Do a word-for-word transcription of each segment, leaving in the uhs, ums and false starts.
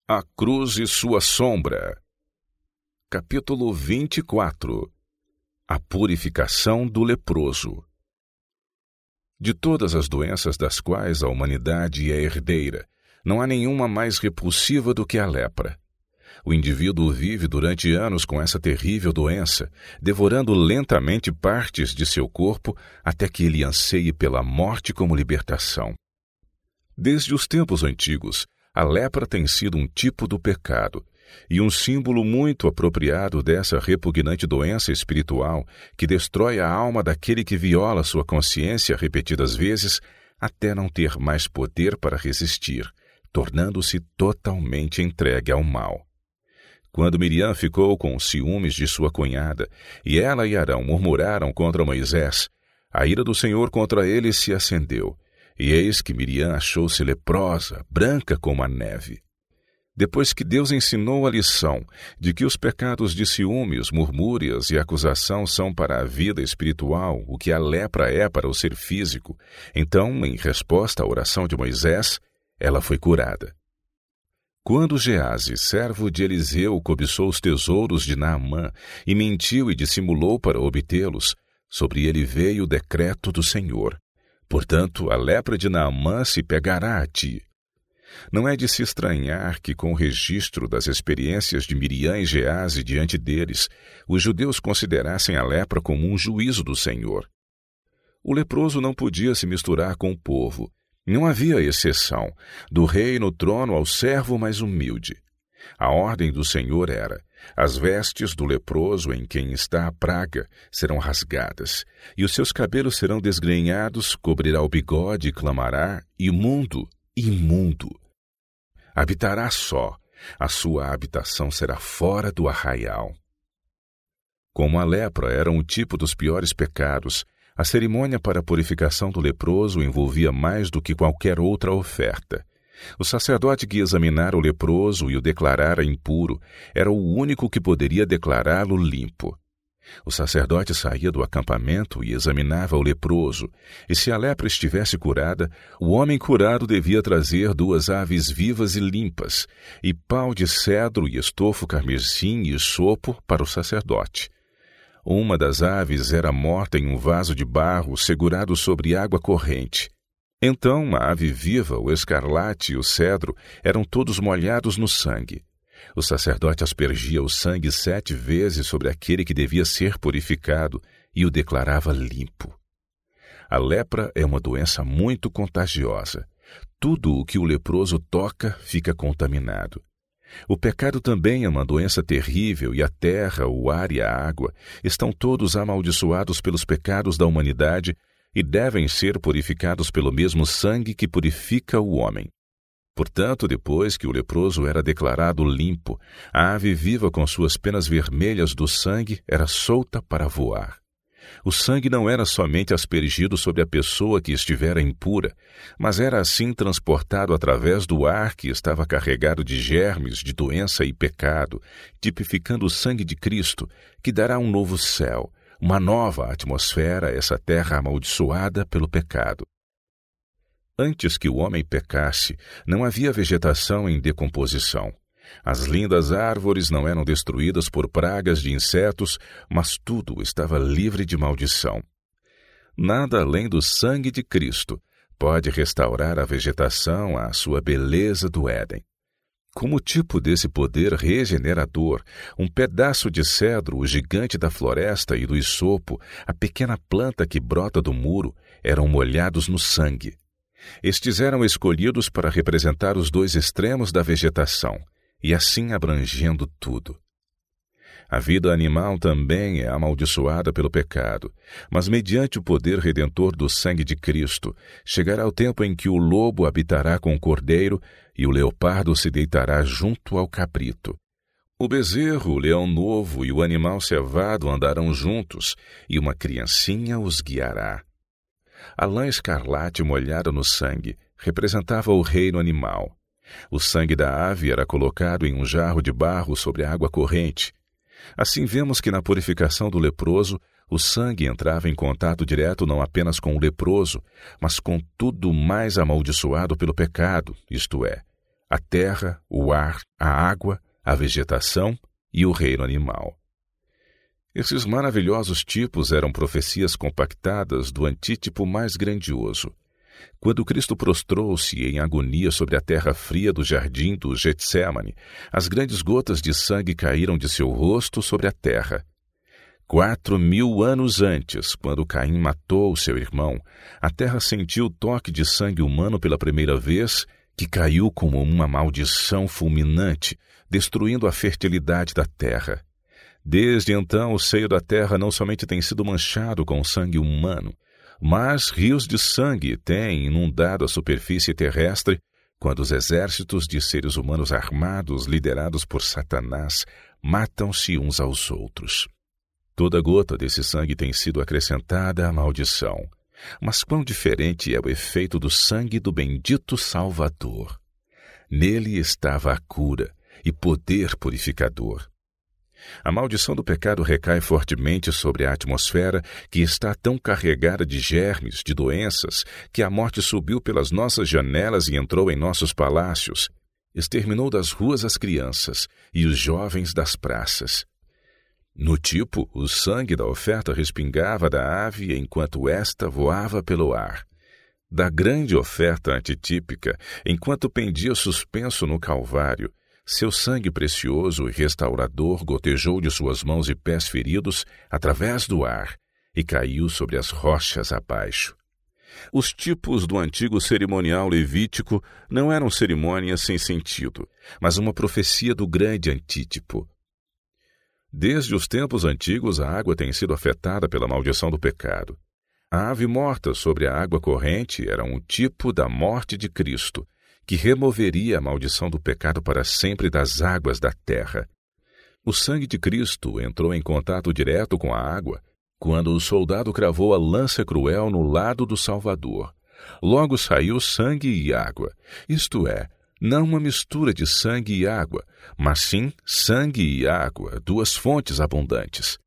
A cruz e sua sombra. Capítulo vinte e quatro. A purificação do leproso. De todas as doenças das quais a humanidade é herdeira, não há nenhuma mais repulsiva do que a lepra. O indivíduo vive durante anos com essa terrível doença, devorando lentamente partes de seu corpo até que ele anseie pela morte como libertação. Desde os tempos antigos, a lepra tem sido um tipo do pecado e um símbolo muito apropriado dessa repugnante doença espiritual que destrói a alma daquele que viola sua consciência repetidas vezes até não ter mais poder para resistir, tornando-se totalmente entregue ao mal. Quando Miriam ficou com ciúmes de sua cunhada e ela e Arão murmuraram contra Moisés, a ira do Senhor contra eles se acendeu. E eis que Miriam achou-se leprosa, branca como a neve. Depois que Deus ensinou a lição de que os pecados de ciúmes, murmúrias e acusação são para a vida espiritual o que a lepra é para o ser físico, então, em resposta à oração de Moisés, ela foi curada. Quando Geazi, servo de Eliseu, cobiçou os tesouros de Naamã e mentiu e dissimulou para obtê-los, sobre ele veio o decreto do Senhor. Portanto, a lepra de Naamã se pegará a ti. Não é de se estranhar que, com o registro das experiências de Miriam e Geazi diante deles, os judeus considerassem a lepra como um juízo do Senhor. O leproso não podia se misturar com o povo. Não havia exceção, do rei no trono ao servo mais humilde. A ordem do Senhor era: as vestes do leproso em quem está a praga serão rasgadas, e os seus cabelos serão desgrenhados, cobrirá o bigode e clamará: imundo, imundo. Habitará só, a sua habitação será fora do arraial. Como a lepra era um tipo dos piores pecados, a cerimônia para a purificação do leproso envolvia mais do que qualquer outra oferta. O sacerdote que examinara o leproso e o declarara impuro era o único que poderia declará-lo limpo. O sacerdote saía do acampamento e examinava o leproso, e se a lepra estivesse curada, o homem curado devia trazer duas aves vivas e limpas, e pau de cedro e estofo carmesim e sopo para o sacerdote. Uma das aves era morta em um vaso de barro segurado sobre água corrente. Então a ave viva, o escarlate e o cedro eram todos molhados no sangue. O sacerdote aspergia o sangue sete vezes sobre aquele que devia ser purificado e o declarava limpo. A lepra é uma doença muito contagiosa. Tudo o que o leproso toca fica contaminado. O pecado também é uma doença terrível e a terra, o ar e a água estão todos amaldiçoados pelos pecados da humanidade e devem ser purificados pelo mesmo sangue que purifica o homem. Portanto, depois que o leproso era declarado limpo, a ave viva com suas penas vermelhas do sangue era solta para voar. O sangue não era somente aspergido sobre a pessoa que estivera impura, mas era assim transportado através do ar que estava carregado de germes, de doença e pecado, tipificando o sangue de Cristo, que dará um novo céu, uma nova atmosfera a essa terra amaldiçoada pelo pecado. Antes que o homem pecasse, não havia vegetação em decomposição. As lindas árvores não eram destruídas por pragas de insetos, mas tudo estava livre de maldição. Nada além do sangue de Cristo pode restaurar a vegetação à sua beleza do Éden. Como tipo desse poder regenerador, um pedaço de cedro, o gigante da floresta, e do hisopo, a pequena planta que brota do muro, eram molhados no sangue. Estes eram escolhidos para representar os dois extremos da vegetação, e assim abrangendo tudo. A vida animal também é amaldiçoada pelo pecado, mas mediante o poder redentor do sangue de Cristo, chegará o tempo em que o lobo habitará com o cordeiro e o leopardo se deitará junto ao cabrito. O bezerro, o leão novo e o animal cevado andarão juntos, e uma criancinha os guiará. A lã escarlate molhada no sangue representava o reino animal. O sangue da ave era colocado em um jarro de barro sobre a água corrente. Assim vemos que na purificação do leproso, o sangue entrava em contato direto não apenas com o leproso, mas com tudo mais amaldiçoado pelo pecado, isto é, a terra, o ar, a água, a vegetação e o reino animal. Esses maravilhosos tipos eram profecias compactadas do antítipo mais grandioso. Quando Cristo prostrou-se em agonia sobre a terra fria do jardim do Getsêmani, as grandes gotas de sangue caíram de seu rosto sobre a terra. Quatro mil anos antes, quando Caim matou seu irmão, a terra sentiu o toque de sangue humano pela primeira vez, que caiu como uma maldição fulminante, destruindo a fertilidade da terra. Desde então, o seio da terra não somente tem sido manchado com sangue humano, mas rios de sangue têm inundado a superfície terrestre quando os exércitos de seres humanos armados, liderados por Satanás, matam-se uns aos outros. Toda gota desse sangue tem sido acrescentada à maldição. Mas quão diferente é o efeito do sangue do bendito Salvador. Nele estava a cura e poder purificador. A maldição do pecado recai fortemente sobre a atmosfera, que está tão carregada de germes, de doenças, que a morte subiu pelas nossas janelas e entrou em nossos palácios, exterminou das ruas as crianças e os jovens das praças. No tipo, o sangue da oferta respingava da ave enquanto esta voava pelo ar. Da grande oferta antitípica, enquanto pendia suspenso no Calvário, seu sangue precioso e restaurador gotejou de suas mãos e pés feridos através do ar e caiu sobre as rochas abaixo. Os tipos do antigo cerimonial levítico não eram cerimônias sem sentido, mas uma profecia do grande antítipo. Desde os tempos antigos, a água tem sido afetada pela maldição do pecado. A ave morta sobre a água corrente era um tipo da morte de Cristo, que removeria a maldição do pecado para sempre das águas da terra. O sangue de Cristo entrou em contato direto com a água quando o soldado cravou a lança cruel no lado do Salvador. Logo saiu sangue e água, isto é, não uma mistura de sangue e água, mas sim sangue e água, duas fontes abundantes.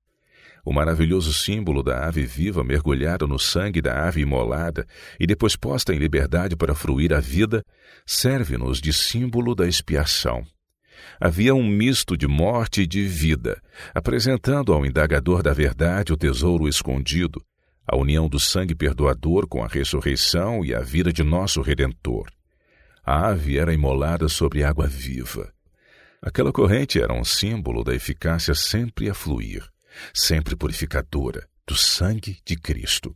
O maravilhoso símbolo da ave viva mergulhada no sangue da ave imolada e depois posta em liberdade para fruir a vida, serve-nos de símbolo da expiação. Havia um misto de morte e de vida, apresentando ao indagador da verdade o tesouro escondido, a união do sangue perdoador com a ressurreição e a vida de nosso Redentor. A ave era imolada sobre água viva. Aquela corrente era um símbolo da eficácia sempre a fluir, sempre purificadora, do sangue de Cristo.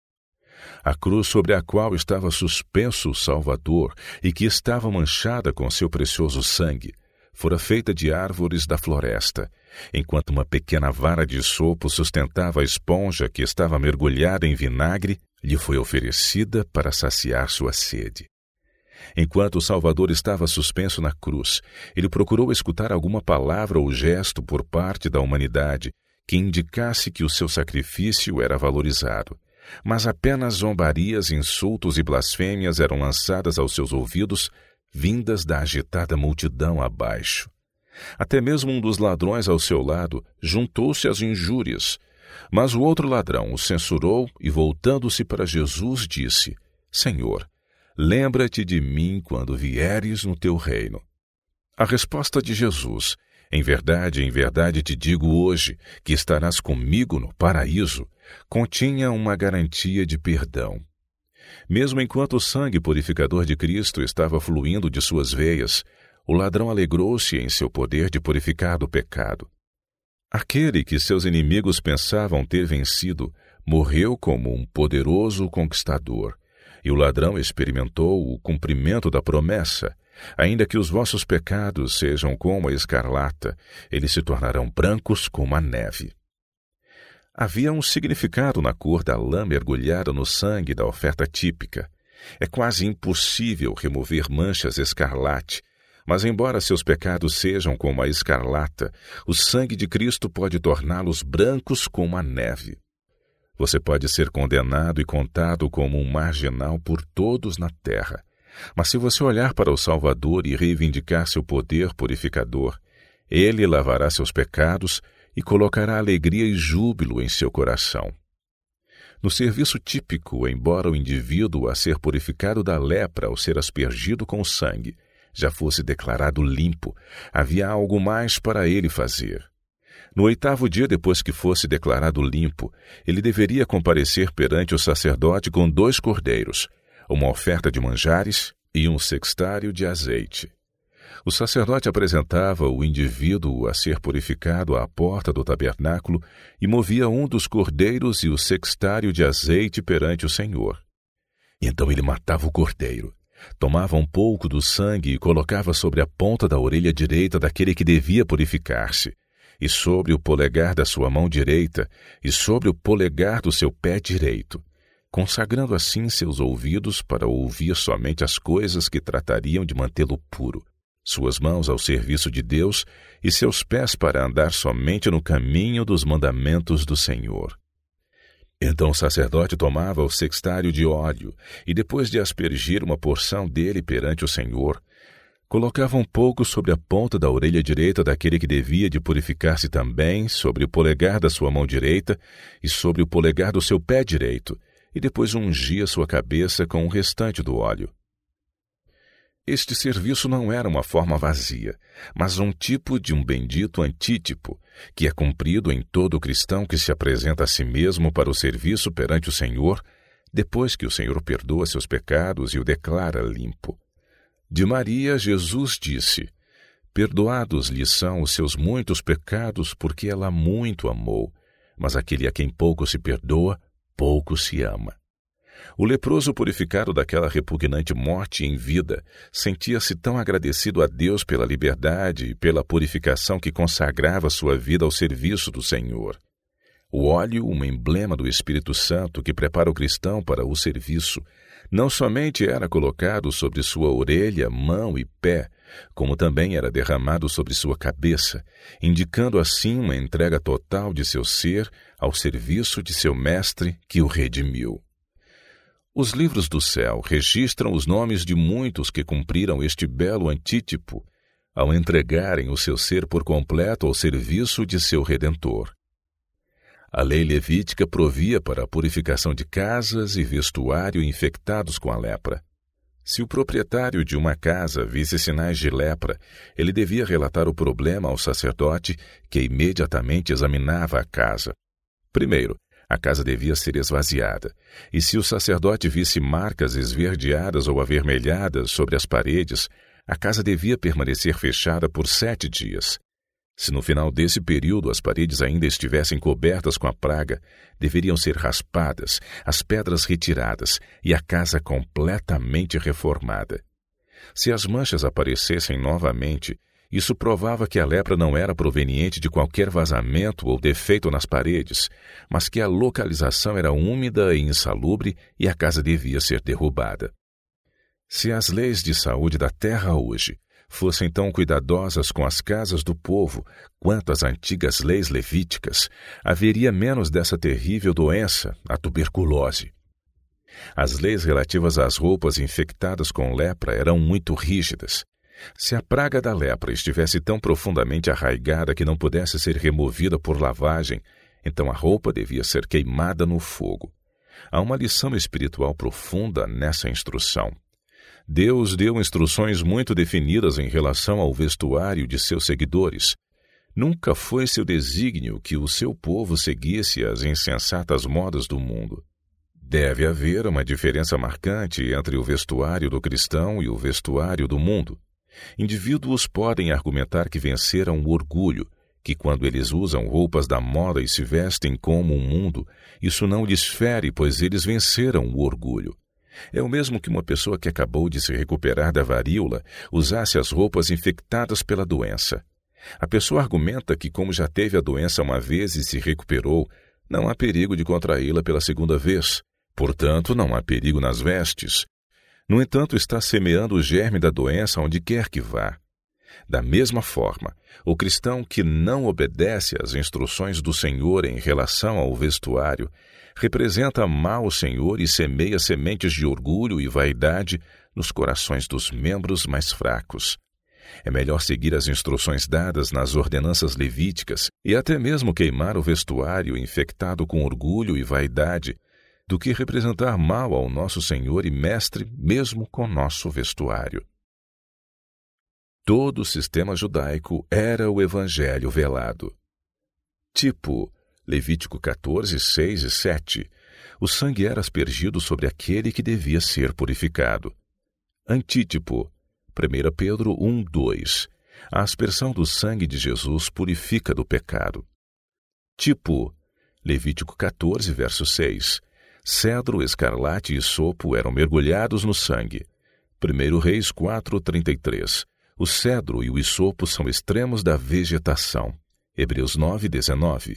A cruz sobre a qual estava suspenso o Salvador e que estava manchada com seu precioso sangue, fora feita de árvores da floresta, enquanto uma pequena vara de sopo sustentava a esponja que estava mergulhada em vinagre, lhe foi oferecida para saciar sua sede. Enquanto o Salvador estava suspenso na cruz, ele procurou escutar alguma palavra ou gesto por parte da humanidade que indicasse que o seu sacrifício era valorizado, mas apenas zombarias, insultos e blasfêmias eram lançadas aos seus ouvidos, vindas da agitada multidão abaixo. Até mesmo um dos ladrões ao seu lado juntou-se às injúrias, mas o outro ladrão o censurou e, voltando-se para Jesus, disse: Senhor, lembra-te de mim quando vieres no teu reino. A resposta de Jesus: Em verdade, em verdade te digo hoje que estarás comigo no paraíso, continha uma garantia de perdão. Mesmo enquanto o sangue purificador de Cristo estava fluindo de suas veias, o ladrão alegrou-se em seu poder de purificar do pecado. Aquele que seus inimigos pensavam ter vencido morreu como um poderoso conquistador, e o ladrão experimentou o cumprimento da promessa: ainda que os vossos pecados sejam como a escarlata, eles se tornarão brancos como a neve. Havia um significado na cor da lã mergulhada no sangue da oferta típica. É quase impossível remover manchas escarlate, mas embora seus pecados sejam como a escarlata, o sangue de Cristo pode torná-los brancos como a neve. Você pode ser condenado e contado como um marginal por todos na terra, mas se você olhar para o Salvador e reivindicar seu poder purificador, ele lavará seus pecados e colocará alegria e júbilo em seu coração. No serviço típico, embora o indivíduo a ser purificado da lepra ao ser aspergido com sangue, já fosse declarado limpo, havia algo mais para ele fazer. No oitavo dia depois que fosse declarado limpo, ele deveria comparecer perante o sacerdote com dois cordeiros, uma oferta de manjares e um sextário de azeite. O sacerdote apresentava o indivíduo a ser purificado à porta do tabernáculo e movia um dos cordeiros e o sextário de azeite perante o Senhor. Então ele matava o cordeiro, tomava um pouco do sangue e colocava sobre a ponta da orelha direita daquele que devia purificar-se, e sobre o polegar da sua mão direita, e sobre o polegar do seu pé direito, consagrando assim seus ouvidos para ouvir somente as coisas que tratariam de mantê-lo puro, suas mãos ao serviço de Deus e seus pés para andar somente no caminho dos mandamentos do Senhor. Então o sacerdote tomava o sextário de óleo e, depois de aspergir uma porção dele perante o Senhor, colocava um pouco sobre a ponta da orelha direita daquele que devia de purificar-se também, sobre o polegar da sua mão direita e sobre o polegar do seu pé direito, e depois ungia sua cabeça com o restante do óleo. Este serviço não era uma forma vazia, mas um tipo de um bendito antítipo, que é cumprido em todo cristão que se apresenta a si mesmo para o serviço perante o Senhor, depois que o Senhor perdoa seus pecados e o declara limpo. De Maria, Jesus disse: perdoados lhe são os seus muitos pecados, porque ela muito amou, mas aquele a quem pouco se perdoa, pouco se ama. O leproso purificado daquela repugnante morte em vida sentia-se tão agradecido a Deus pela liberdade e pela purificação que consagrava sua vida ao serviço do Senhor. O óleo, um emblema do Espírito Santo que prepara o cristão para o serviço, não somente era colocado sobre sua orelha, mão e pé, como também era derramado sobre sua cabeça, indicando assim uma entrega total de seu ser ao serviço de seu Mestre que o redimiu. Os livros do céu registram os nomes de muitos que cumpriram este belo antítipo ao entregarem o seu ser por completo ao serviço de seu Redentor. A lei levítica provia para a purificação de casas e vestuário infectados com a lepra. Se o proprietário de uma casa visse sinais de lepra, ele devia relatar o problema ao sacerdote, que imediatamente examinava a casa. Primeiro, a casa devia ser esvaziada, e se o sacerdote visse marcas esverdeadas ou avermelhadas sobre as paredes, a casa devia permanecer fechada por sete dias. Se no final desse período as paredes ainda estivessem cobertas com a praga, deveriam ser raspadas, as pedras retiradas e a casa completamente reformada. Se as manchas aparecessem novamente, isso provava que a lepra não era proveniente de qualquer vazamento ou defeito nas paredes, mas que a localização era úmida e insalubre e a casa devia ser derrubada. Se as leis de saúde da terra hoje fossem tão cuidadosas com as casas do povo quanto as antigas leis levíticas, haveria menos dessa terrível doença, a tuberculose. As leis relativas às roupas infectadas com lepra eram muito rígidas. Se a praga da lepra estivesse tão profundamente arraigada que não pudesse ser removida por lavagem, então a roupa devia ser queimada no fogo. Há uma lição espiritual profunda nessa instrução. Deus deu instruções muito definidas em relação ao vestuário de seus seguidores. Nunca foi seu desígnio que o seu povo seguisse as insensatas modas do mundo. Deve haver uma diferença marcante entre o vestuário do cristão e o vestuário do mundo. Indivíduos podem argumentar que venceram o orgulho, que quando eles usam roupas da moda e se vestem como o mundo, isso não lhes fere, pois eles venceram o orgulho. É o mesmo que uma pessoa que acabou de se recuperar da varíola usasse as roupas infectadas pela doença. A pessoa argumenta que, como já teve a doença uma vez e se recuperou, não há perigo de contraí-la pela segunda vez. Portanto, não há perigo nas vestes. No entanto, está semeando o germe da doença onde quer que vá. Da mesma forma, o cristão que não obedece às instruções do Senhor em relação ao vestuário representa mal o Senhor e semeia sementes de orgulho e vaidade nos corações dos membros mais fracos. É melhor seguir as instruções dadas nas ordenanças levíticas e até mesmo queimar o vestuário infectado com orgulho e vaidade do que representar mal ao nosso Senhor e Mestre mesmo com nosso vestuário. Todo o sistema judaico era o evangelho velado. Tipo, Levítico quatorze, seis e sete. O sangue era aspergido sobre aquele que devia ser purificado. Antítipo, primeira Pedro um, dois. A aspersão do sangue de Jesus purifica do pecado. Tipo, Levítico quatorze, verso seis. Cedro, escarlate e sopo eram mergulhados no sangue. primeira Reis quatro, trinta e três. O cedro e o hisopo são extremos da vegetação. Hebreus nove, dezenove.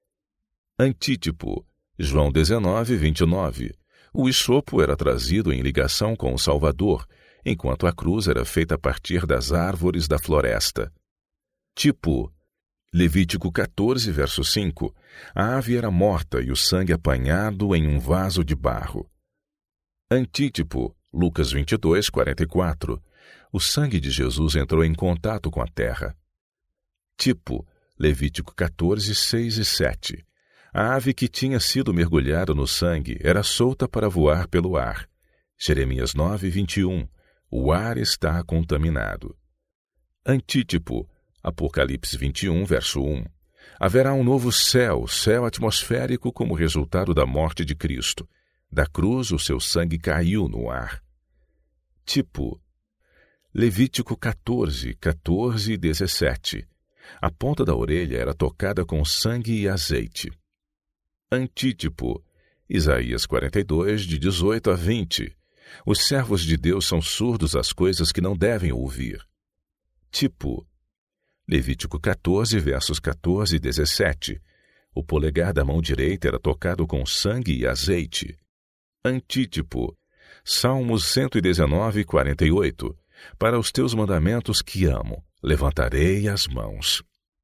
Antítipo, João dezenove, vinte e nove. O hisopo era trazido em ligação com o Salvador, enquanto a cruz era feita a partir das árvores da floresta. Tipo, Levítico quatorze, verso cinco. A ave era morta e o sangue apanhado em um vaso de barro. Antítipo, Lucas vinte e dois, quarenta e quatro. O sangue de Jesus entrou em contato com a terra. Tipo, Levítico quatorze, seis e sete. A ave que tinha sido mergulhada no sangue era solta para voar pelo ar. Jeremias nove, vinte e um. O ar está contaminado. Antítipo, Apocalipse vinte e um, verso um. Haverá um novo céu, céu atmosférico como resultado da morte de Cristo. Da cruz o seu sangue caiu no ar. Tipo, Levítico quatorze, quatorze e dezessete. A ponta da orelha era tocada com sangue e azeite. Antítipo, Isaías quarenta e dois, de dezoito a vinte. Os servos de Deus são surdos às coisas que não devem ouvir. Tipo, Levítico quatorze, versos quatorze e dezessete. O polegar da mão direita era tocado com sangue e azeite. Antítipo, Salmos cento e dezenove, quarenta e oito. Para os teus mandamentos que amo, levantarei as mãos.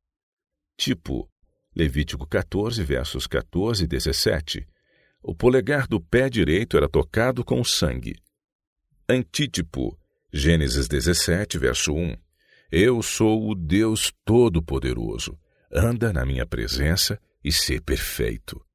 Tipo, Levítico quatorze, versos quatorze e dezessete. O polegar do pé direito era tocado com sangue. Antítipo, Gênesis dezessete, verso um. Eu sou o Deus Todo-Poderoso. Anda na minha presença e sê perfeito.